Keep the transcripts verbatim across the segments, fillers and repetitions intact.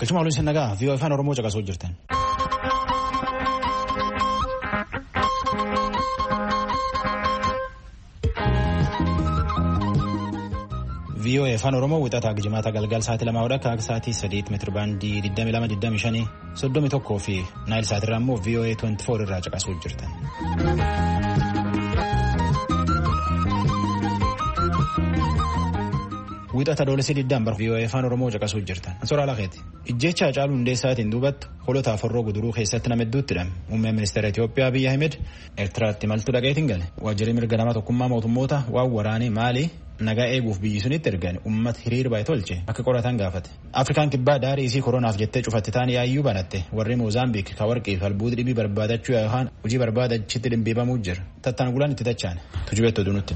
Galchuma waliin nagaa V O A afaan Oromoo caqasuu jirtan. V O A afaan Oromoo wixataa Jimaata galgal sa'aatii lama hanga akka sa'aatii saddeet meetira baandii digdamii lama digdamii shan soddomii tokkoo fi naayil sa'aatirraa immoo V O A digdamii afur irraa caqasuu jirtan. Wixata doolessi diddaan bar V O A afaan Oromoo caqasuu jirtan. Ansoora Alaaqeeti. Ijjecha Hacaaluu Hundeessaatiin duubatti holota afarroo guduruu keessatti nama hedduutti hidhame. Muummeen ministeera Itoophiyaa Abiyyi Ahmed Eertiraatti imaltuu dhaqeetiin gale. Waajjirri mirga nama tokkummaa mootummoota waan waraanee maali nagaa eeguuf biyyi sunitti ergan uummata hiriir baay'ee tolche akka qoratan gaafate. Afrikaan kibbaa daarii isii koronaaf jettee cufatti taanii yaayyuu banatte. Warri Moozaambiik ka warqii fi albuuti dhibii barbaadachuu yookaan hojii barbaadachitti dhimbiibamuu jira. Tattaan gulaan itti tachaan. Tujubeettoo dunutti.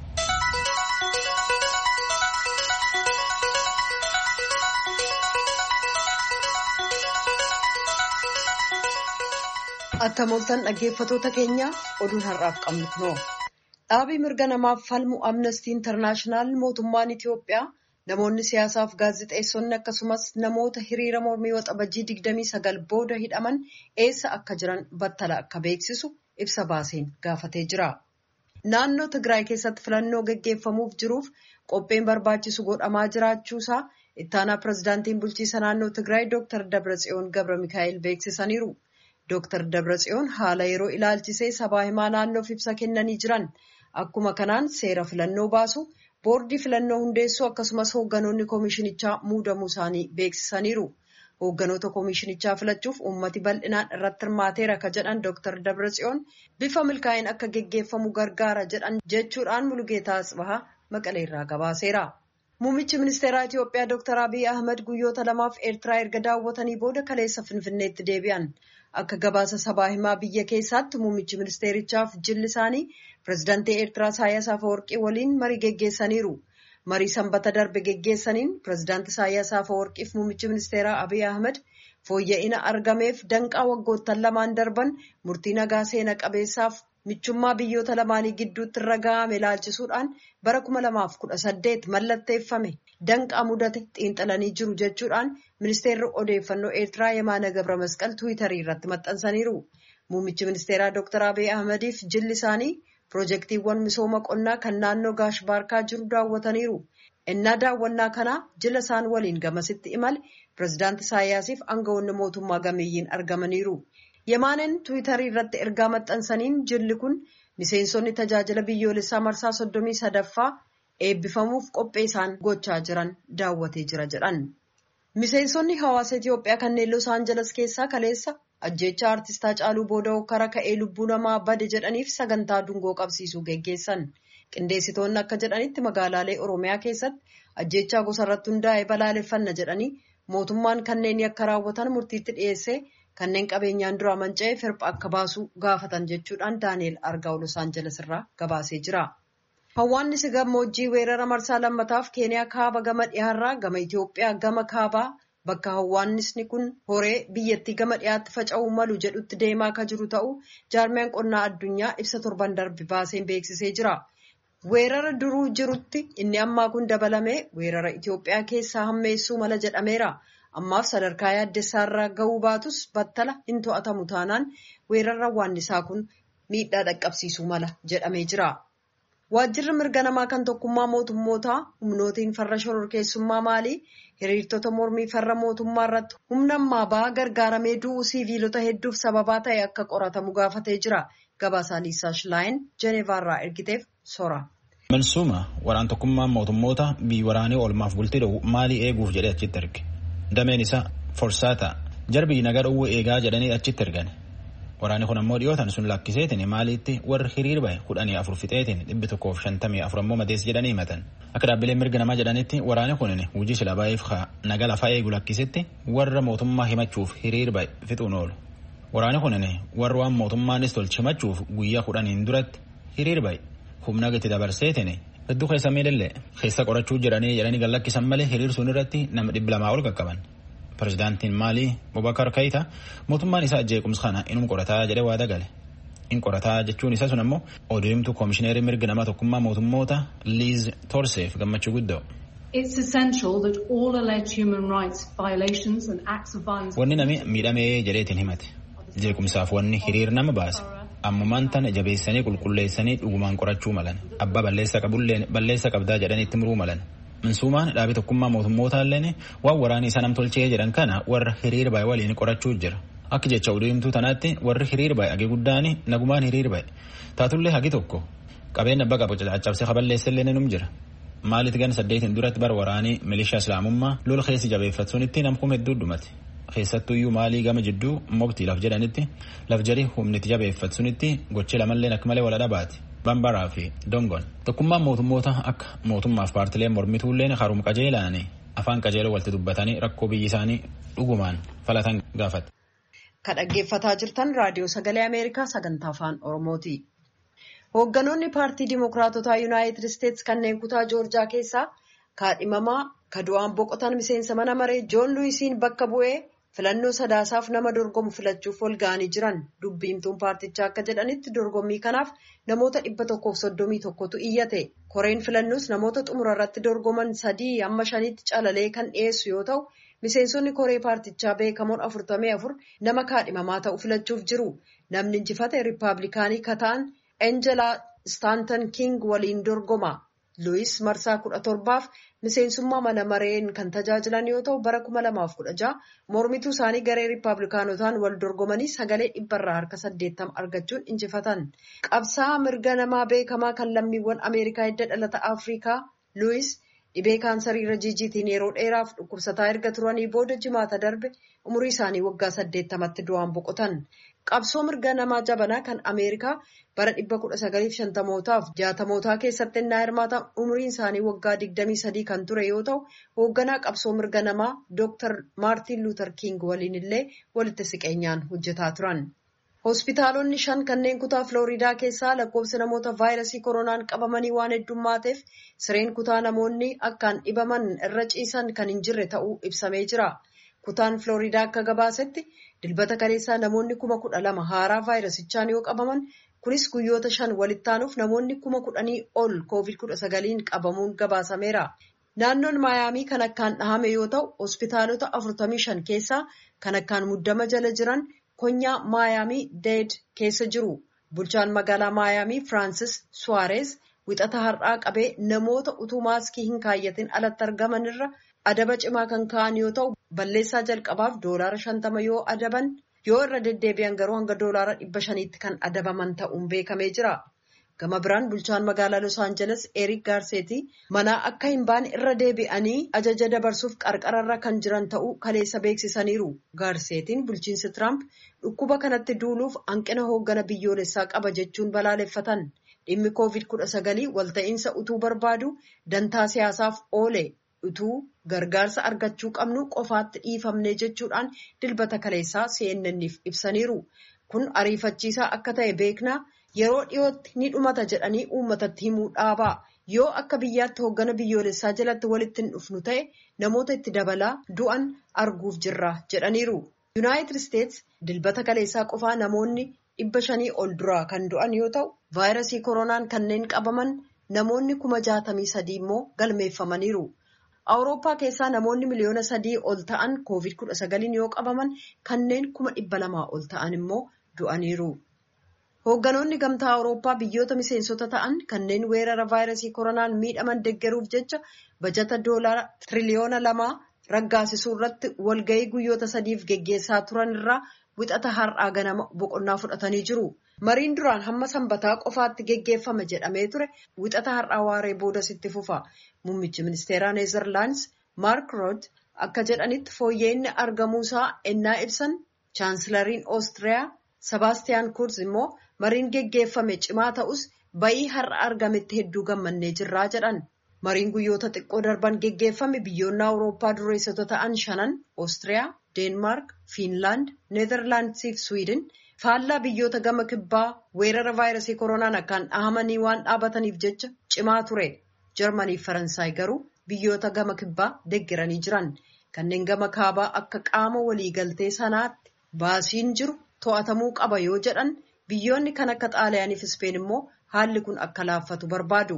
Akka mooltan dhaggeeffatoota keenya oduun har'aaf qabnu kunoo. Dhaabii mirga namaaf falmu Amnesty International mootummaan Itiyoophiyaa namoonni siyaasaaf gaazexeessonni akkasumas namoota hiriira mormii waxabajjii digdamii sagal booda hidhaman eessa akka jiran battala akka beeksisu ibsa baaseen gaafatee jira. Naannoo Tigraay keessatti filannoo gaggeeffamuuf jiruuf qopheen barbaachisu godhamaa jiraachuusaa ittaanaa pirezidaantiin bulchiisa naannoo Tigraay Dooktar Dabratsiyoon Gabra Mikaa'el beeksisaniiru. Dooktar Dabratsiyoon haala yeroo ilaalchisee sabaa himaa naannoof ibsa kennanii jiran akkuma kanaan seera filannoo baasu boordii filannoo hundeessuu akkasumas hoogganoonni koomishinichaa muudamuu isaanii beeksisaniiru. Hoogganoota koomishinichaa filachuuf uummati bal'inaan irratti hirmaateera ka jedhan Dooktar Dabratsiyoon bifa milkaa'in akka geggeeffamu gargaara jedhan jechuudhaan Mulugeetaa Asbahaa Maqaleerraa gabaaseera. Muummichi ministeeraa Itiyoophiyaa Dooktar Abiyyi Ahmed guyyoota lamaaf Eertiraa erga daawwatanii booda kaleessa Finfinneetti deebi'an. Akka gabaasa sabaa himaa biyya keessaatti muummichi ministeerichaaf jilli isaanii pirezidaantii Eertiraa Isaayyaas Afeworqii waliin marii geggeessaniiru. Marii sanbata darbe geggeessaniin pirezidaantii Isaayyaas Afeworqiif muummichi ministeeraa Abiyyi Ahmed fooyya'ina argameef danqaa waggoottan lamaan darban murtii nagaa seena qabeessaaf michummaa biyyoota lamaanii gidduutti irra ga'ame ilaalchisuudhaan bara kuma lamaaf kudha saddeet mallatteeffame danqaa mudate xiinxalanii jiru jechuudhaan ministeerri odeeffannoo Eertiraa Yemaana Gabra Masqal Tiwiitarii irratti maxxansaniiru. Muummichi ministeeraa Dooktar Abiyyi Ahmediif jilli isaanii piroojeektiiwwan misooma qonnaa kan naannoo Gaash Baarkaa jiru daawwataniiru. Innaa daawwannaa kanaa jila isaan waliin gamasitti imale pirezidaantii Isaayyaasiif aangawoonni mootummaa gameeyyiin argamaniiru. Yemaaneen Tiwiitarii irratti ergaa maxxansaniin jilli kun miseensonni tajaajila biyyoolessaa marsaa soddomii sadaffaa eebbifamuuf qophee isaan gochaa jiran daawwatee jira jedhan. Miseensonni hawaasa Itiyoophiyaa kanneen Los Angeles keessaa kaleessa ajjeechaa artistaa Hacaaluu Booda'oo kara ka'ee lubbuu namaa bade jedhaniif sagantaa dungoo qabsiisuu geggeessan. Qindeessitoonni akka jedhanitti magaalaalee Oromiyaa keessatti ajjeechaa gosa irratti hundaa'e balaaleffanna jedhanii mootummaan kanneen yakka raawwatan murtiitti dhiyeessee kanneen qabeenyaan dura manca'ee firpha akka baasu gaafatan jechuudhaan Daani'el Argaa'u Los Angeles irraa gabaasee jira. Hawwaannisi gammoojjii weerara marsaa lammataaf Keeniyaa kaaba gama dhiyaarraa gama Itiyoophiyaa gama kaabaa bakka hawwaannisni kun horee biyyattii gama dhiyaatti faca'uu malu jedhutti deemaa akka jiru ta'uu jaarmiyaan qonnaa addunyaa ibsa torban darbe baaseen beeksisee jira. Weerara duruu jirutti inni ammaa kun dabalamee weerara Itiyoophiyaa keessaa hammeessuu mala jedhameera. Ammaaf sadarkaa yaaddessaarraa ga'uu baatus battala hin to'atamu taanaan weerara hawwaannisaa kun miidhaa dhaqqabsiisuu mala jedhamee jira. Waajjirri mirga namaa kan tokkummaa mootummootaa humnootiin farra shororkeessummaa maalii hiriirtota mormii farra mootummaa irratti humna ammaa ba'aa gargaaramee du'uu siiviilota hedduuf sababaa ta'e akka qoratamu gaafatee jira. Gabaasaa Liisaa Shilaayin Jeneevaarraa ergiteef sora. Mansuuma waraan tokkummaa mootummoota biyyi waraanee oolmaaf bultii dho'u maalii eeguuf jedhee achitti erge. Dameen isaa forsaata jarbii nagaa dhowwee eegaa jedhanii achitti ergan. Waraanni kun ammoo dhiyootan sun lakkiseetiin maaliitti warri hiriir bahe kudhanii afur fixeetiin dhibbi tokkoof shantamii afur ammoo madeessi jedhanii himatan. Akka dhaabbileen mirga namaa jedhanitti waraanni kun hojii sila baay'eef nagaa lafaa eegu lakkisetti warra mootummaa himachuuf hiriir bahe fixuun oolu. Waraanni kun warra waan mootummaanis tolchi himachuuf guyyaa kudhaniin duratti hiriir bahe humna gati dabarseetiin hedduu keessa miidhallee keessa qorachuu jedhanii jedhanii gallakkisan malee hiriir sun irratti nama dhibba lamaa ol qaqqaban. Pirezidaantiin Maalii Bobakar Kayita mootummaan isaa jeequmsa kana inum qorataa jedhee waada gale. In qorataa jechuun isa sun ammoo odeemtuu koomishineerii mirga nama tokkummaa mootummoota Liiz Torseef gammachuu guddoo. It's essential that all alleged human rights violations and acts of violence. Wanni nami miidhamee jedheetiin himate. Jeequmsaaf wanni hiriir nama baase. Ammumaan tana jabeessanii qulqulleessanii dhugumaan qorachuu malan. Abbaa balleessa qabulleen balleessa qabdaa jedhanitti muruu malan. Minsuumaan dhaabii tokkummaa mootummootalleen waan waraanii isa namtolchee jedhan kana warra hiriir baay'ee waliin qorachuu jira. Akka jecha odeemtuu tanaatti warri hiriir baay'ee hagi guddaani nagumaan hiriir baay'ee. Taatullee hagi tokko qabeenya abbaa qabu caccabsee kaballeessellee num jira. Maaliif gan saddeetiin duratti bar waraanii milishaa islaamummaa lola keessi jabeeffatsuunitti namkum hedduu dhumate. Keessattuyyuu maalii gama jidduu mobtii laf jedhanitti laf jarii humniti jabeeffatsuunitti gochee lamalleen akka malee wal dhabaati. Bambaraa fi Dongon. Tokkummaan mootummoota akka mootummaaf paartileen mormituulleen harum qajeelaani afaan qajeeloo walitti dubbatanii rakkoo biyyi isaanii dhugumaan falatan gaafate. Kan dhaggeeffataa jirtan raadiyoo sagalee Ameerikaa sagantaa afaan Oromooti. Hoogganoonni paartii Dimookiraatotaa Yuunaayitid Isteets kanneen kutaa Joorjaa keessaa kaadhimamaa kadu'aan boqotan miseensa mana maree Joon Luwiisiin bakka bu'ee filannoo sadaasaaf nama dorgomu filachuuf wal ga'anii jiran. Dubbiimtuun paartichaa akka jedhanitti dorgommii kanaaf namoota dhibba tokkoof soddomii tokkotu iyyate. Koreen filannoos namoota xumura irratti dorgoman sadii amma shanitti calalee kan dhiyeessu yoo ta'u, miseensonni koree paartichaa beekamoon afurtamii afur nama kaadhimamaa ta'u filachuuf jiru. Namni injifate riippaabilikaanii kataan Enjelaa Staanton King waliin dorgoma. Luwis marsaa kudha torbaaf miseensummaa mana mareen kan tajaajilan yoo ta'u bara kuma lamaaf kudha jaha mormituu isaanii garee riippaabilikaanotaan wal dorgomanii sagalee dhibbarraa harka saddeettama argachuun injifatan. Qabsaa'aa mirga namaa beekamaa kan lammiiwwan Ameerikaa hidda dhalata Afrikaa Luwis dhibee kaansarii rajiijiitiin yeroo dheeraaf dhukkubsataa erga turanii booda jimaata darbe umurii isaanii waggaa saddeettamatti du'aan boqotan. Qabsoo mirga namaa jabanaa kan Ameerikaa bara dhibba kudha sagaliif shantamootaaf jaatamootaa keessatti innaa hirmaatan umriin isaanii waggaa digdamii sadii kan ture yoo ta'u, hoogganaa qabsoo mirga namaa Dooktar Maartiin Luuter King waliin illee walitti siqeenyaan hojjetaa turan. Hospitaalonni shan kanneen kutaa Filooriidaa keessaa lakkoofsi namoota vaayirasii koronaan qabamanii waan heddummaateef sireen kutaa namoonni akkaan dhibaman irra ciisan kan hin jirre ta'uu ibsamee jira. Kutaan Filooriidaa akka gabaasetti dilbata kaleessaa namoonni kuma kudha lama haaraa vaayirasichaan yoo qabaman kunis guyyoota shan walitti aanuuf namoonni kuma kudhanii ol koovid kudha sagaliin qabamuun gabaasameera. Naannoon Maayaamii kan akkaan dhahame yoo ta'u, hospitaalota afurtamii shan keessaa kan akkaan muddama jala jiran konyaa Maayaamii Deed keessa jiru. Bulchaan magaalaa Maayaamii Firaansis Suwaarees wixata har'aa qabee namoota utuu maaskii hin kaayyatin alatti argaman irra adaba cimaa kan ka'an yoo ta'u, balleessaa jalqabaaf doolaara shantama yoo adaban yoo irra deddeebi'an garuu hanga doolaara dhibba shaniitti kan adabaman ta'uun beekamee jira. Gama biraan bulchaan magaalaa Los Angeles Eric Garcetti manaa akka hin baane irra deebi'anii ajaja dabarsuuf qarqararra kan jiran ta'uu kaleessa beeksisaniiru. Garcettiin bulchiinsi Trump dhukkuba kanatti duuluuf hanqina hooggana biyyoolessaa qaba jechuun balaaleffatan. Dhimmi koovid kudha sagalii walta'iinsa utuu barbaadu dantaa siyaasaaf oole. Utuu gargaarsa argachuu qabnu qofaatti dhiifamne jechuudhaan dilbata kaleessaa C N N'iif ibsaniiru. Kun ariifachiisaa akka ta'e beeknaa yeroo dhiyootti ni dhumata jedhanii uummatatti himuu dhaabaa. Yoo akka biyyaatti hooggana biyyoolessaa jalatti walitti hin dhufnu ta'e namoota itti dabalaa du'an arguuf jirra jedhaniiru. Yuunaayitid Isteets dilbata kaleessaa qofaa namoonni dhibba shanii ol duraa kan du'an yoo ta'u, vaayirasii koronaan kanneen qabaman namoonni kuma jaatamii sadii immoo galmeeffamaniiru. Awurooppaa keessaa namoonni miliyoona sadii ol ta'an koovid kudha sagaliin yoo qabaman kanneen kuma dhibba lamaa ol ta'an immoo du'aniiru. Hoogganoonni gamtaa Awurooppaa biyyoota miseensota ta'an kanneen weerara vaayirasii koronaan miidhaman deeggaruuf jecha bajata doolaara tiriliyoona lamaa raggaasisuu irratti walgahii guyyoota sadiif geggeessaa turan irraa wixata har'aa ganama boqonnaa fudhatanii jiru. Mariin duraan hamma sanbataa qofaatti geggeeffame jedhamee ture wixata har'aa waaree boodas itti fufa. Muummichi ministeeraa Neezerlaandis Maark Rutte akka jedhanitti fooyya'inni argamuusaa ennaa ibsan chaansilariin Oostiriyaa Sebaastiyaan Kurz immoo mariin geggeeffame cimaa ta'us bayii har'a argametti hedduu gammannee jirraa jedhan. Mariin guyyoota xiqqoo darban geggeeffame biyyoonni Awurooppaa dureessota ta'an shanan Oostiriyaa, Deenmaark, Fiinlaand, Neezerlaandisii fi Swiidin faallaa biyyoota gama kibbaa weerara vaayirasii koronaan akkaan dhahamanii waan dhaabataniif jecha cimaa ture. Jarmanii fi Faransaay garuu biyyoota gama kibbaa deeggaranii jiran. Kanneen gama kaabaa akka qaama waliigaltee sanaatti baasiin jiru to'atamuu qaba yoo jedhan biyyoonni kan akka Xaaliyaanii fi Ispeen immoo haalli kun akka laaffatu barbaadu.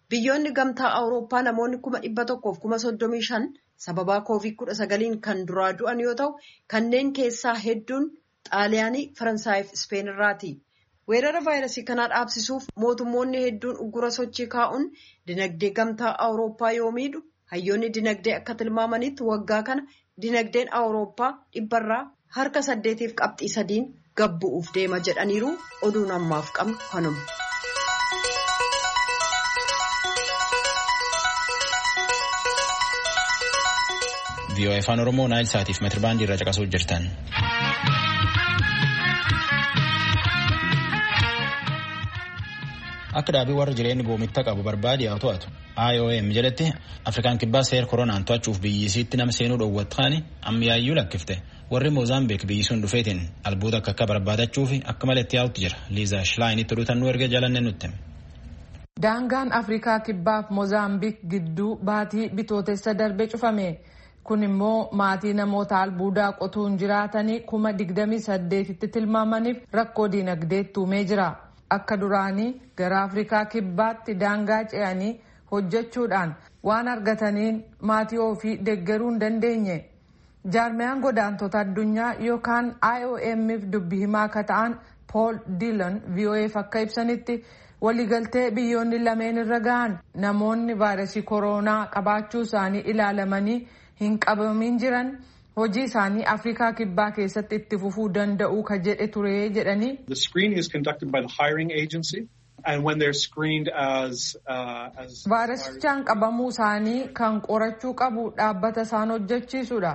Biyyoonni gamtaa Awurooppaa namoonni kuma dhibba tokkoof kuma soddomii shan sababaa koovid kudha sagaliin kan duraa du'an yoo ta'u kanneen keessaa hedduun Xaaliyaanii, Faransaayii fi Ispeen irraati. Weerara vaayirasii kanaa dhaabsisuuf mootummoonni hedduun uggura sochii kaa'uun dinagdee gamtaa Awurooppaa yoo miidhu hayyoonni dinagdee akka tilmaamanitti waggaa kana dinagdeen Awurooppaa dhibbarraa harka saddeetiif qabxii sadiin gabbu'uuf deema jedhaniiru. Oduun ammaaf qabnu kanuma. V O A Afaan Oromoo Naayil Saatiif meetirbaandii irra caqasuu jirtan. Akka dhaabii warra jireenya goomitta qabu barbaade haa to'atu. I O M jedhetti Afrikaan kibbaa seera koronaan to'achuuf biyyisiitti nama seenuu dhoowwatanii ammiyaayyuu lakkifte. Warri Moozaambiik biyyisuun dhufeetiin albuuda akka akka barbaadachuuf akka malee itti yaa'utti jira. Liizaa Shilaayiinitti dhutan nu erga jalanne nutti. Daangaan Afrikaa kibbaaf Moozaambiik gidduu baatii bitootessa darbe cufame. Kun immoo maatii namoota albuudaa qotuun jiraatanii kuma digdamii saddeetitti tilmaamaniif rakkoo diinagdeetti uumee jira. Akka duraanii gara Afrikaa kibbaatti daangaa ce'anii hojjechuudhaan waan argataniin maatii ofii deeggaruu hin dandeenye. Jaarmiyaan godaantota addunyaa yookaan I O M'if dubbii himaa akka ta'an Paul Dillon V O F akka ibsanitti waliigaltee biyyoonni lameen irra gahan namoonni vaayirasii koronaa qabaachuu isaanii ilaalamanii hin qabamin jiran hojii isaanii Afrikaa kibbaa keessatti itti fufuu danda'u ka jedhe ture jedhanii. The screening is conducted by the hiring agency and when they're screened as uh, as vaayirasichaan qabamuu isaanii kan qorachuu qabu dhaabbata isaan hojjechiisudha.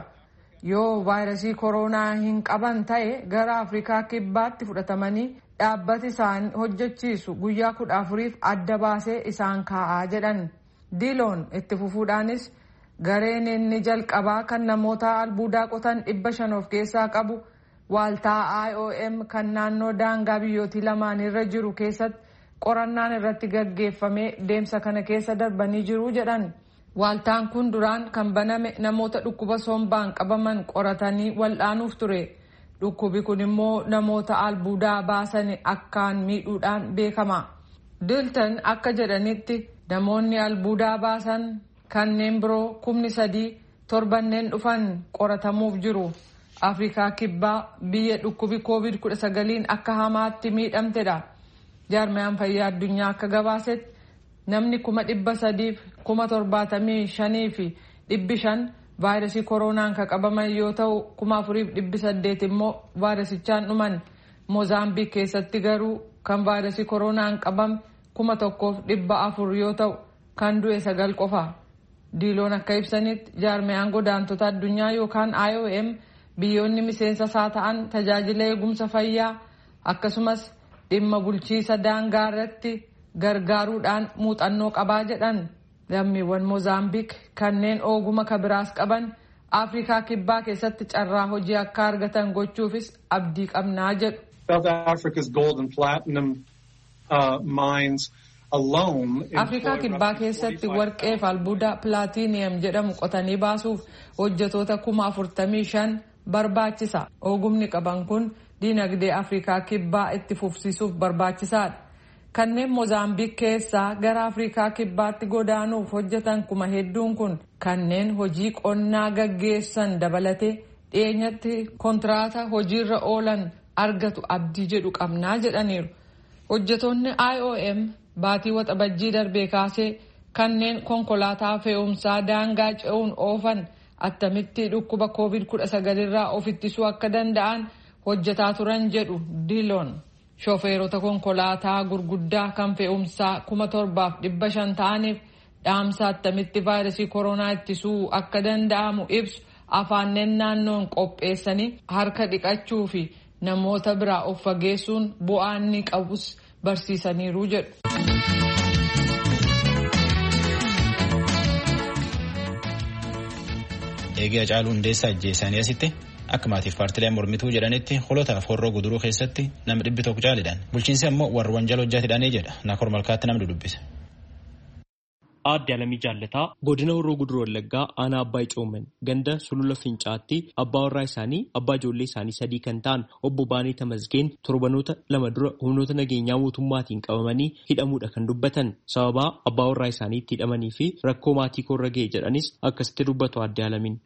Yoo vaayirasii koronaa hin qaban ta'e gara Afrikaa kibbaatti fudhatamanii dhaabbati isaan hojjechiisu guyyaa kudha afuriif adda baasee isaan kaa'aa jedhan. Diiloon itti fufuudhaanis gareen inni jalqabaa kan namoota albuudaa qotan dhibba shan of keessaa qabu waaltaa I O M kan naannoo daangaa biyyootii lamaan irra jiru keessatti qorannaan irratti gaggeeffamee deemsa kana keessa darbanii jiru jedhan. Waaltaan kun duraan kan baname namoota dhukkuba sombaan qabaman qoratanii wal'aanuuf ture. Dhukkubi kun immoo namoota albuudaa baasan akkaan miidhuudhaan beekama. Dilton akka jedhanitti namoonni albuudaa baasan kanneen biroo kumni sadii torbanneen dhufan qoratamuuf jiru. Afrikaa kibbaa biyya dhukkubi koovid kudha sagaliin akka hamaatti miidhamtedha. Jaarmiyaan fayyaa addunyaa akka gabaasetti namni kuma dhibba sadiif kuma torbaatamii shanii fi dhibbi shan vaayirasii koronaan kan qabaman yoo ta'u kuma afuriif dhibbi saddeet immoo vaayirasichaan dhuman. Moozaambiik keessatti garuu kan vaayirasii koronaan qabame kuma tokkoof dhibba afur yoo ta'u kan du'e sagal qofa. Diiloon akka ibsanitti jaarmiyaan godaantota addunyaa yookaan I O M biyyoonni miseensa isaa ta'an tajaajila eegumsa fayyaa akkasumas dhimma bulchiisa daangaa irratti gargaaruudhaan muuxannoo qabaa jedhan. Lammiiwwan Moozaambiik kanneen oguma kabiraas qaban Afrikaa kibbaa keessatti carraa hojii akka argatan gochuufis abdii qabnaa jedhu. South Africa's gold and platinum uh, mines alone. Afrikaa kibbaa keessatti warqee fi albuuda pilaatiiniyam jedhamu qotanii baasuuf hojjetoota kuma afurtamii shan barbaachisa. Ogumni qaban kun diinagdee Afrikaa kibbaa itti fufsiisuuf barbaachisaadha. Kanneen Moozaambiik keessaa gara Afrikaa kibbaatti godaanuuf hojjetan kuma hedduun kun kanneen hojii qonnaa gaggeessan dabalatee dhiyeenyatti kontraata hojiirra oolan argatu abdii jedhu qabnaa jedhaniiru. Hojjetoonni I O M baatii waxabajjii darbee kaasee kanneen konkolaataa fe'umsaa daangaa ce'uun oofan attamitti dhukkuba koovid kudha sagal irraa of ittisuu akka danda'an hojjetaa turan jedhu Diiloon. Shofeerota konkolaataa gurguddaa kan fe'umsaa kuma torbaaf dhibba shan ta'aniif dhaamsa attamitti vaayirasii koronaa ittisuu akka danda'amu ibsu afaanneen naannoon qopheessanii harka dhiqachuu fi namoota biraa of fageessuun bu'aa inni qabus barsiisaniiru jedhu. Eegee Hacaaluu Hundeessaa ajjeesanii asitti akka maatiif paartileen mormituu jedhanitti holotaaf horroo guduruu keessatti nama dhibbi tokko caalidhaan bulchiinsi ammoo warra wanjala hojjaa hidhanii jedha. Naakor Malkaatti namni dubbise. Aadde Alamii Jaallataa godina Horroo Guduruu Wallaggaa aanaa Abbaay Cooman ganda Sulula Fincaatti abbaa warraa isaanii abbaa ijoollee isaanii sadii kan ta'an obbo Baanee Tamasgeen torbanoota lama dura humnoota nageenyaa mootummaatiin qabamanii hidhamuudha kan dubbatan. Sababaa abbaa warraa isaanii itti hidhamanii fi rakkoo maatii koorra ga'e jedhanis akkasitti dubbatu Aadde Alamiin.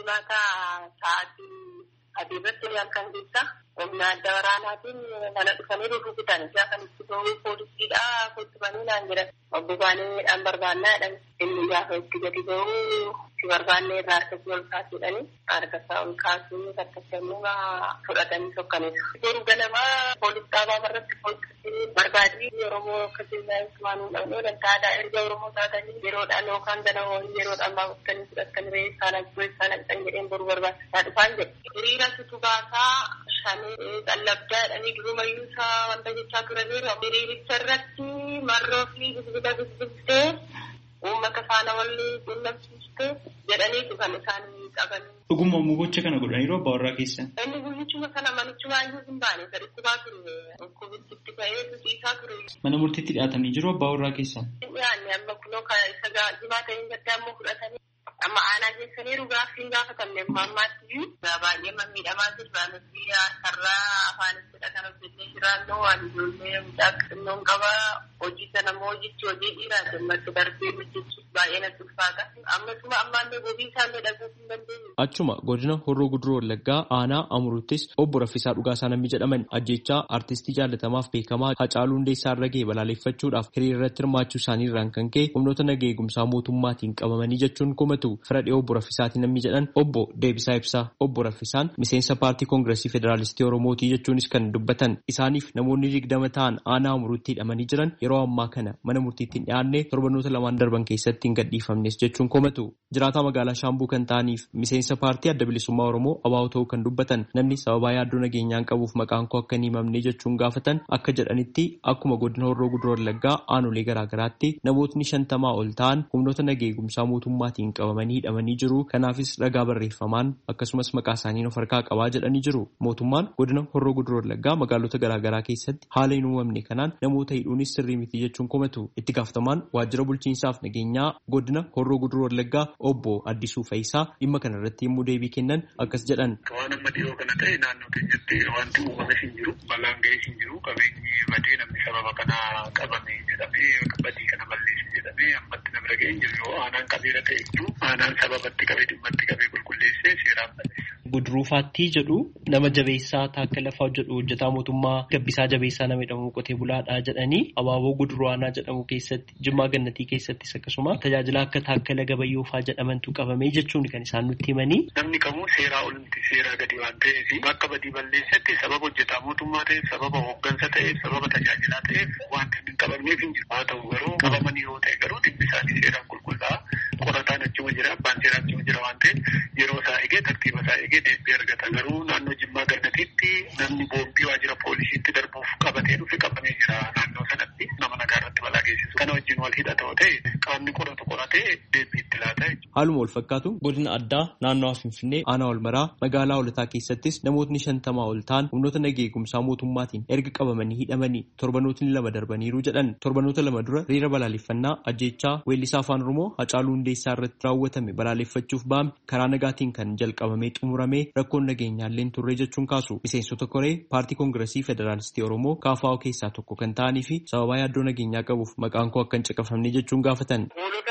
Adiirratti halkan keessa humna adda waraanaatiin mana dhufanii rukutan isaa kan itti ta'uu poolisiidha kuttubanii naan jedhan obbo Baaneedhaan barbaannaa jedhan inni gaafa itti gadi ta'uu itti barbaannee irraa harkatti ol kaasuudhanii harka isaa ol kaasuu harkatti fudhatanii sokkaneessu. Yeroo ganamaa poolis dhaabaa irratti poolisii barbaadii Oromoo akkasii waan hin dhabnee dantaadha erga Oromoo taatanii yeroodhaan yookaan ganama yeroodhaan baafutanii fudhatanii reessaan ajjoo isaan ajjan jedheen boru barbaachisaa dhufaan jedhe. Hiriira tutubaasaa shanii qallabdaa jedhanii durumayyuu isaa wanta jechaa turaniiru. Hiriiricha irratti marroo fi bilbila bilbiltee uummata faana walii quunnamsiistee jedhaniitu kan isaan qaban. Dhuguma mugocha kana godhaniiru abbaa warraa keessan. Inni guyyichuma kana manichuma iyyuu hin baane saditti baa ture. Dhukkubitti ba'ee tusiisaa ture. Mana murtiitti dhiyaatanii jiru abbaa warraa keessan. Dhiyaanne amma kunoo isa jimaa ta'een gaddaa ammoo fudhatanii. Amma aanaa keessanii dhugaaffiin gaafatamne ammaatti baay'ee miidhamaa jirra nuti sarraa afaanittidha kan hojjennee jiraannu waan ijoollee mucaa qinnoon qaba hojii sana immoo hojichi hojii dhiiraa jemmatti darbee hojjechuuf baay'ee natti ulfaata ammasuma ammaallee gobii isaallee dhaguu hin dandeenye. Achuma godina Horroo Guduruu Wallaggaa aanaa Amuruttis obbo Raffisaa Dhugaasaa namni jedhaman ajjechaa artistii jaallatamaaf beekamaa Hacaaluu Hundeessaa irra ga'e balaaleffachuudhaaf hiriira irratti hirmaachuu isaanii irraan kan ka'e humnoota nageenya eegumsaa mootummaatiin qabamanii jechuun komatu. Fira dhiyoo obbo Raffisaatiin namni jedhan obbo Deebisaa Ibsaa obbo Raffisaan miseensa paartii koongireesii federaalistii Oromootii jechuunis kan dubbatan isaaniif namoonni digdama ta'an aanaa Amuruutti hidhamanii jiran yeroo ammaa kana mana murtiitti dhiyaannee torbanoota lamaan darban keessatti hin gadhiifamnes jechuun komatu. Jiraataa magaalaa Shaambuu kan ta'aniif miseensa paartii adda bilisummaa Oromoo abaa'oo ta'uu kan dubbatan namni sababaa yaaddoo nageenyaan qabuuf maqaan koo akka hin himamne jechuun gaafatan akka jedhanitti akkuma godina Horroo Guduruu Wallaggaa aanolee garaagaraatti namootni shantamaa ol ta'an humnoota nageenya eegumsaa mootummaatiin qabamanii hidhamanii jiru. Kanaafis ragaa barreeffamaan akkasumas maqaa isaanii of harkaa qabaa jedhanii jiru. Mootummaan godina Horroo Guduruu Wallaggaa magaalota garaagaraa keessatti haala hin uumamne kanaan namoota hidhuunis sirrii miti jechuun komatu. Itti gaafatamaan waajjira bulchiinsaaf nageenyaa godina Horroo Guduruu Wallaggaa obbo Addisuu Fayisaa dhimma kana irratti yommuu deebii kennan akkas jedhan. Waan amma dhiyoo kana ta'e naannoo keenyatti wanti uumame hin jiru, balaan ga'ee hin jiru, qabeenyi badee namni sababa kana qabame jedhamee badii kana balleesse jedhamee ammatti nama dhaga'ee hin jiru. Aanaan qabeera ta'e jiru. Aanaan sababatti qabee dhimmatti qabee qulqulleessee seeraan balleesse. Guduruufaattii jedhu nama jabeessaa taakka lafaa jedhu hojjetaa mootummaa gabbisaa jabeessaa nama jedhamu qotee bulaadhaa jedhanii abaaboo guduruu aanaa jedhamu keessatti Jimmaa Gannatii keessattis akkasuma tajaajila akka taakkala gabayyoofaa jedhamantu qabamee jechuun kan isaan nutti himanii. Namni kamuu seeraa olimti seeraa gadi waan ta'eef bakka badii balleessetti sababa hojjetaa mootummaa ta'eef sababa hooggansa ta'eef sababa tajaajilaa ta'eef waan hin qabamneef hin jiru. Haa ta'u garuu qabamanii yoo ta'e garuu dhimmi isaanii seeraan qulqullaa'aa qorataan achuma jira abbaan seeraa achuma jira waan ta'eef yeroo isaa eegee tartiiba isaa eegee deebii argata. Garuu naannoo Jimmaa Gannatiitti namni boombii waajjira poolisiitti darbuuf qabatee dhufe qabamee jira naannoo sanatti nama nagaa irratti balaa geessisu. Kana wajjin wal hidhatoo ta'e qaamni qoratu qoratee deebii itti laata. Haaluma wal fakkaatu godina addaa naannoo Finfinnee aanaa Olmaraa magaalaa Holataa keessattis namootni shantamaa ol ta'an humnoota nageenya eegumsaa mootummaatiin erga qabamanii hidhamanii torbanootni lama darbaniiru jedhan. Torbanoota lama dura hiriira balaaleffannaa ajjeechaa weellisaa afaan Oromoo Hacaaluu Hundeessaa irratti raawwatame balaaleffachuuf ba'ame karaa nagaatiin kan jalqabamee xumuramee rakkoon nageenyaalleen turre jechuun kaasu. Miseensota koree paartii koongireesii federaalistii Oromoo kaafaa'oo keessaa tokko kan ta'anii fi sababaa yaaddoo nageenyaa qabuuf maqaan koo akka hin caqafamne jechuun gaafatan.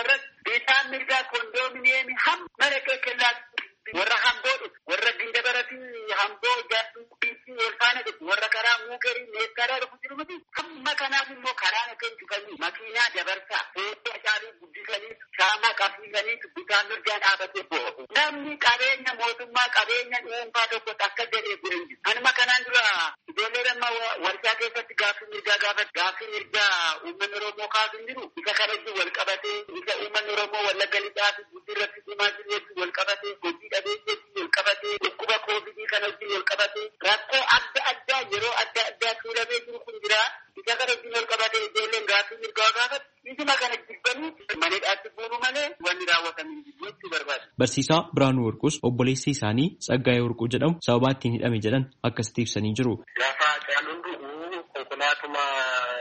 Warra hamboo warra ginda baratii hamboo jaartii walfaana warra karaa muugarii meeshaadhaa dhufu jiru miti. Amma kanaaf immoo karaa akka hin cufanii makiinaa dabarsaa footoo Hacaaluu guddisanii shaamaa qabsiisanii bitaan mirgaan dhaabatee bo'o. Namni qabeenya mootummaa qabeenya dhuunfaa tokkos akka jedhee jiran jiru. Anuma kanaan dura ijoollee amma warshaa keessatti gaaffii mirgaa gaafate gaaffii mirgaa uummanni Oromoo kaasu jiru. Isa kanatti wal qabatee isa uummanni Oromoo wallagga lixaa fi guddirratti cimaa jiru wal qabatee hojii dhabeesseetti wal qabatee dhukkuba koovidii kana wajjin wal qabatee rakkoo adda addaa yeroo adda addaa tuulamee jiru kun jira. Isa kana wajjin wal qabatee ijoolleen gaaffii mirgaa gaafate isuma kana jibbanii maneedhaatti buunu malee wanni raawwatamin jechuu barbaada. Barsiisaa Biraanuu Warquus obboleessi isaanii Tsaggaayee Warquu jedhamu sababaa ittiin hidhame jedhan akkasitti ibsanii jiru. Lafa Hacaaluun du'u konkolaatuma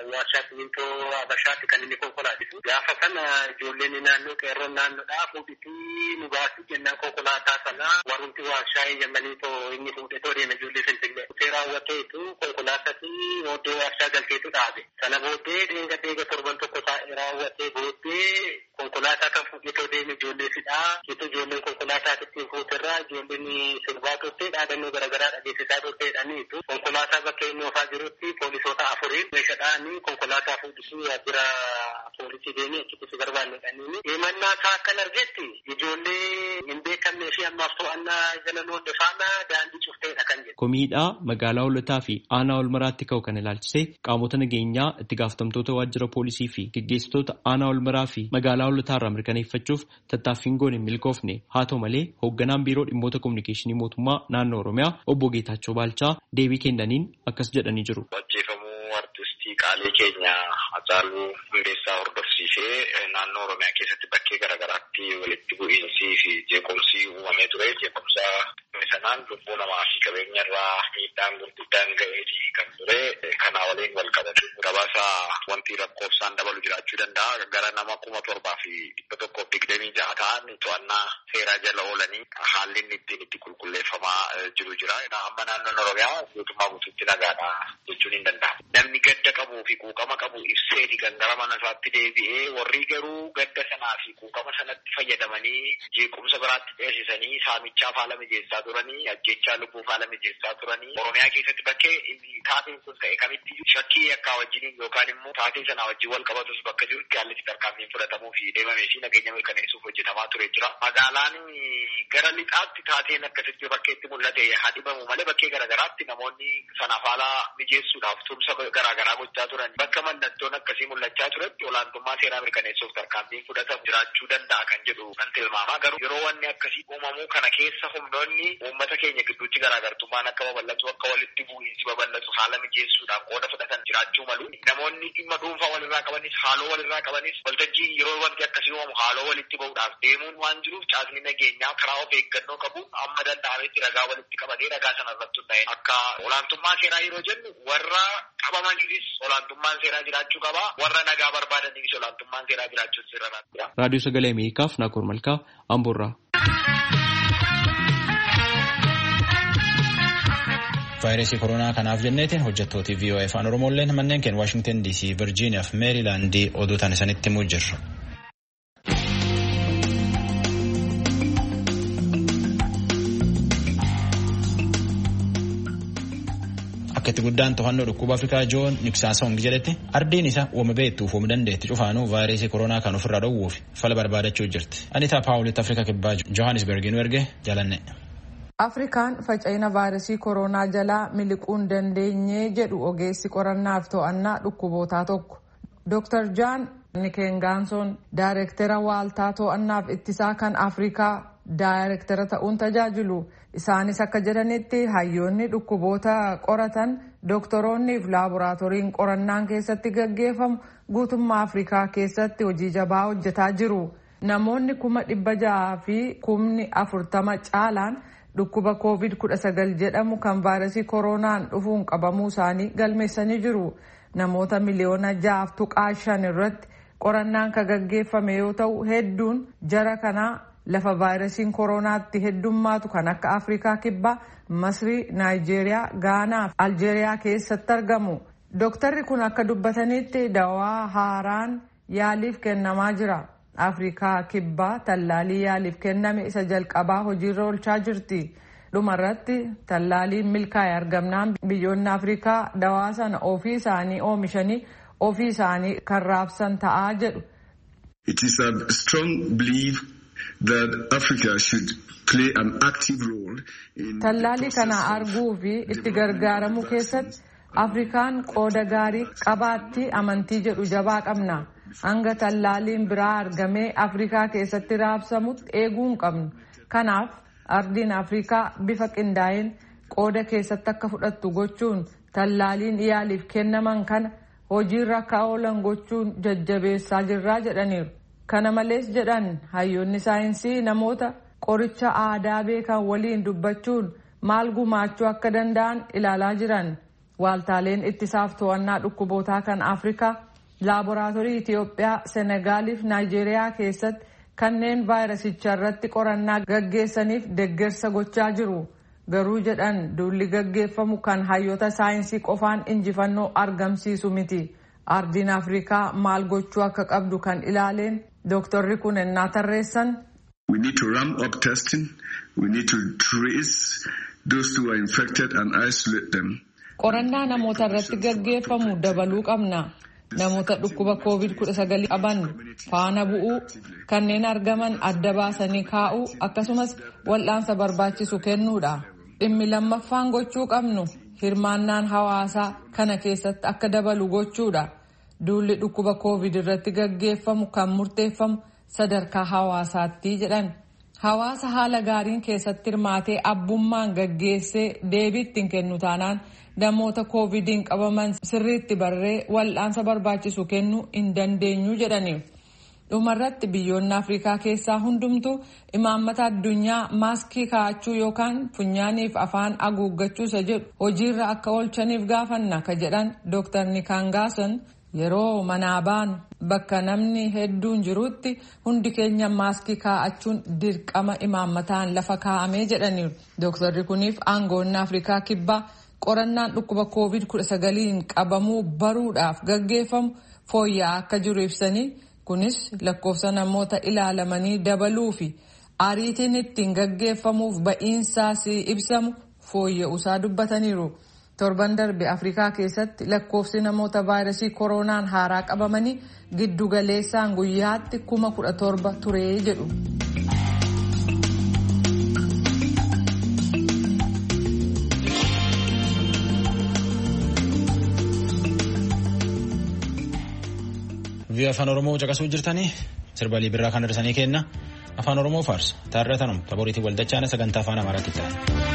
warshaa simintoo Habashaatti kan inni konkolaatisu. Gaafa kana ijoolleen naannoo qeerroon naannoodhaa fuudhitii nu baasuu jennaan konkolaataa sana warrunti warshaa eeyyamanii too inni fuudhetoo deema ijoollee Finfinnee. Dhufee raawwateetu konkolaatatti oddoo warshaa galteetu dhaabe. Sana booddee deega deega torban tokko taa'ee raawwatee booddee konkolaataa kan fuudhetoo deeme ijoollee fidhaa. Jitu ijoolleen konkolaataa ittiin fuuterraa ijoolleen sirbaa turtee dhaadannoo garaagaraa dhageessisaa turteedhaniitu konkolaataa bakka inni oofaa jirutti poolisoota afuriin meeshaadhaan konkolaataa fuudhisuu waajjira poolisii deemee achitti si barbaannedhaniini. Himannaa isaa akkan argetti ijoollee hin beekamnee fi ammaaf to'annaa jala loonde faana daandii cufteedha kan jedhu. Komiidhaa magaalaa Hoolotaa fi aanaa Olmaraatti ka'u kan ilaalchisee qaamota nageenyaa itti gaafatamtoota waajjira poolisii fi gaggeessitoota aanaa Olmaraa fi magaalaa Hoolotaa irraa mirkaneeffachuuf tattaaffiin goone hin milkoofne. Haa ta'u malee hoogganaan biiroo dhimmoota kominikeeshinii mootummaa naannoo Oromiyaa obbo Geetaachoo Baalchaa deebii kennaniin akkas jedhanii jiru. Ajjeefamuu artistii qaalii keenya Hacaaluu Hundeessaa hordofsiisee naannoo Oromiyaa keessatti bakkee garaagaraatti walitti bu'iinsii fi jeequmsi uumamee ture. Jeequmsa sanaan lubbuu namaa fi qabeenya irraa miidhaan gurguddaan ga'eetii kan ture. Kanaa waliin wal qabatu gabaasa wanti lakkoofsaan dabalu jiraachuu danda'a. Gara nama kuma torbaa fi dhibba tokkoof digdamii jaha ta'an to'annaa seeraa jala oolanii haalli inni ittiin itti qulqulleeffamaa jiru jira. Amma naannoon Oromiyaa guutummaa guutuutti nagaadha jechuun hin danda'amu. Namni gadda qabuu fi quuqama qabu ibseeti kan gara mana isaatti deebi'ee warri garuu gadda sanaa fi quuqama sanatti fayyadamanii jeequmsa biraatti dheessisanii saamichaaf haala mijeessaa turanii ajjechaa lubbuuf haala mijeessaa turanii Oromiyaa keessatti bakkee taateen kun ta'e kamitti shakkii akka wajjiniin yookaan immoo taatee sanaa wajjin wal qabatus bakka jirutti haalli tarkaanfiin fudhatamuu fi deemamee fi nageenya mirkaneessuuf hojjetamaa ture jira. Magaalaan gara lixaatti taateen akkasitti bakkeetti mul'ate haa dhibamu malee bakkee garaagaraatti namoonni sanaaf haala mijeessuudhaaf tumsa garaagaraa gochaa turan bakka mallattoon akkasii mul'achaa turetti olaantummaa seeraa mirkaneessuuf tarkaanfiin fudhatamu jiraachuu danda'a kan jedhu kan tilmaamaa. Garuu yeroo wanni akkasii uumamu kana keessa humnoonni uummata keenya gidduutti garaagartummaan akka babal'atu akka walitti bu'iinsi babal'atu haala mijeessuudhaan qooda fudhatan jiraachuu malu. Namoonni dhimma dhuunfaa walirraa qabanis haaloo walirraa qabanis waltajjii yeroo wanti akkasii uumamu haaloo walitti bahuudhaaf deemuun waan jiruuf caasni nageenyaa karaa of eeggannoo qabuun amma danda'ametti ragaa walitti qabatee ragaa sana irratti hundaa'e akka olaantummaa seeraa yeroo jennu warra qabamaniifis olaantummaan seeraa jiraachuu qaba. Warra nagaa barbaadaniifis olaantummaan seeraa jiraachuun sirra jira. Raadiyoo Sagalee Ameerikaaf Naakoor Malkaa Amboorraa. Vaayirasii koronaa kanaaf jenneetiin hojjettooti V O A afaan Oromooleen manneen keenya Waashingtan D C, Virgiiniyaa fi Meerilaandii oduu tan isanitti himuu jirra. Akka itti guddaan to'annoo dhukkuba Afrikaa Joon Niksaasong jedhetti ardiin isa uuma beektuuf uuma dandeetti cufaanuu vaayirasii koronaa kan ofirraa dhowwuuf fala barbaadachuu jirti. Anitaa Paawulitti Afrikaa kibbaa Johannesburgiin erge jalanne. Afrikaan faca'ina vaayirasii koronaa jalaa miliquu hin dandeenye jedhu ogeessi qorannaaf to'annaa dhukkubootaa tokko. Doktar Jaan Nikengaansoon daayireektara waaltaa to'annaaf ittisaa kan Afrikaa daayireektara ta'uun tajaajilu. Isaanis akka jedhanitti hayyoonni dhukkuboota qoratan doktoroonni fi laaboraatooriin qorannaan keessatti gaggeeffamu guutummaa Afrikaa keessatti hojii jabaa hojjetaa jiru. Namoonni kuma dhibba jaha fi kumni afurtama caalaan dhukkuba koovid kudha sagal jedhamu kan vaayirasii koronaan dhufuun qabamuu isaanii galmeessanii jiru. Namoota miliyoona jahaaf tuqaa shan irratti qorannaan kan gaggeeffame yoo ta'u hedduun jara kanaa lafa vaayirasiin koronaatti heddummaatu kan akka Afrikaa kibbaa, Masrii, Naayijeeriyaa, Gaanaa fi Aljeeriyaa keessatti argamu. Dooktarri kun akka dubbatanitti dawaa haaraan yaaliif kennamaa jira. Afrikaa kibbaa tallaalii yaaliif kenname isa jalqabaa hojiirra oolchaa jirti. Dhumarratti tallaaliin milkaa'e argamnaan biyyoonni Afrikaa dawaa sana ofii isaanii oomishanii ofii isaanii kan raabsan ta'aa jedhu. It is a strong belief that Africa should play an active role in tallaalii kana arguu fi itti gargaaramuu keessatti Afrikaan qooda gaarii qabaatti amantii jedhu jabaa qabna. Hanga tallaaliin biraa argamee Afrikaa keessatti raabsamutti eeguu hin qabnu. Kanaaf ardiin Afrikaa bifa qindaa'een qooda keessatti akka fudhattu gochuun tallaaliin yaaliif kennaman kana hojiirra akka oolan gochuun jajjabeessaa jirraa jedhaniiru. Kana malees jedhan hayyoonni saayinsii namoota qoricha aadaa beekan waliin dubbachuun maal gumaachuu akka danda'an ilaalaa jiran. Waaltaaleen ittisaaf to'annaa dhukkubootaa kan Afrikaa laaboraatoorii Itiyoophiyaa, Senegaaliif Naayijeeriyaa keessatti kanneen vaayirasicha irratti qorannaa gaggeessaniif deeggarsa gochaa jiru. Garuu jedhan duulli gaggeeffamu kan hayyoota saayinsii qofaan injifannoo argamsiisu miti. Ardiin Afrikaa maal gochuu akka qabdu kan ilaaleen Dooktarri kun ennaa tarreessan. We need to ramp up testing. We need to trace those who are infected and isolate them. Qorannaa namoota irratti gaggeeffamu dabaluu qabna. Namoota dhukkuba koovid kudha sagal qaban faana bu'uu, kanneen argaman adda baasanii kaa'uu, akkasumas wal'aansa barbaachisu kennuudha. Dhimmi lammaffaan gochuu qabnu hirmaannaan hawaasaa kana keessatti akka dabalu gochuudha. Duulli dhukkuba koovid irratti gaggeeffamu kan murteeffamu sadarkaa hawaasaatti jedhan. Hawaasa haala gaariin keessatti hirmaatee abbummaan gaggeessee deebii ittiin kennu taanaan namoota koovidiin qabaman sirriitti barree wal'aansa barbaachisu kennuu hin dandeenyu jedhaniiru. Dhumarratti biyyoonni Afrikaa keessaa hundumtuu imaammata addunyaa maaskii kaa'achuu yookaan funyaaniif afaan haguuggachuusa jedhu hojiirra akka oolchaniif gaafanna ka jedhan Dooktar Nikangaason yeroo manaa baanu bakka namni hedduun jirutti hundi keenya maaskii kaa'achuun dirqama imaammataan lafa kaa'amee jedhaniiru. Dooktarri kuniif aangoonni Afrikaa kibbaa qorannaan dhukkuba koovid kudha sagaliin qabamuu baruudhaaf gaggeeffamu fooyya'aa akka jiru ibsanii kunis lakkoofsa namoota ilaalamanii dabaluu fi ariitiin ittiin gaggeeffamuuf ba'iinsaas ibsamu fooyya'uusaa dubbataniiru. Torban darbe Afrikaa keessatti lakkoofsi namoota vaayirasii koronaan haaraa qabamanii giddu galeessaan guyyaatti kuma kudha torba turee jedhu. Biyya afaan Oromoo caqasuu jirtanii sirbalii birraa kan darsanii kenna afaan Oromoo faarsa taarratanum taboriitii waldachaan sagantaa afaan Amaaraatti ta'an.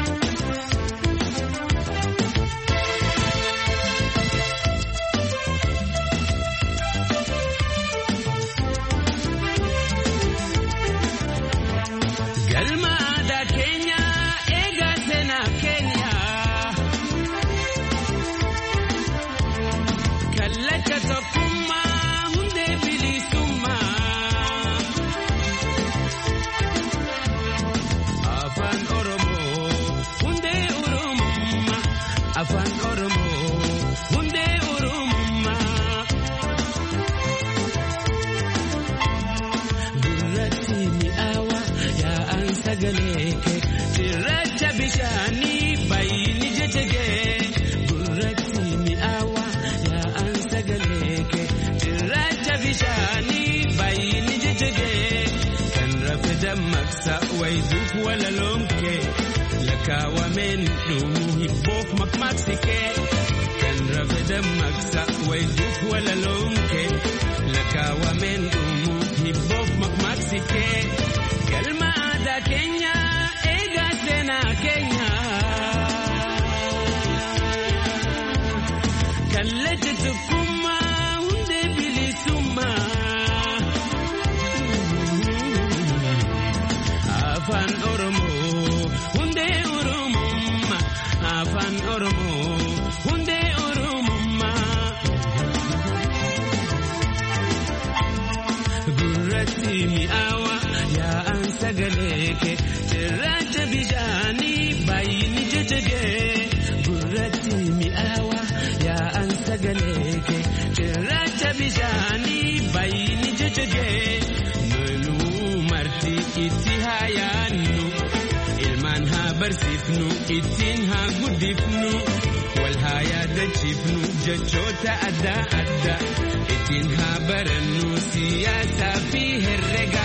Barsiifnu ittiin haa guddifnu wal haa yaadachiifnu jechoota adda addaa ittiin haa barannu siyaasaa fi herrega.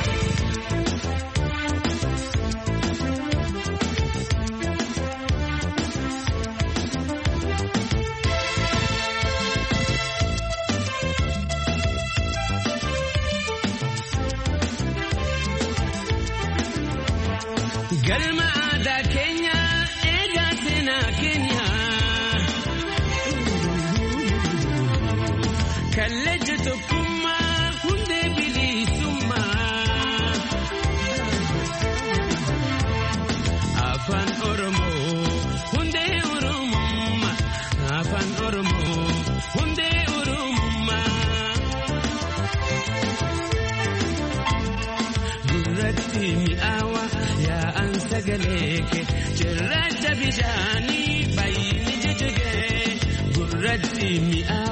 Galma aadaa keenya eegaa seenaa keenya kallacha tokkummaa hundee bilisummaa afaan Oromoo hundee Oromummaa afaan sagalee cirracha bishaanii baay'inni jijjigee gurratti mi'a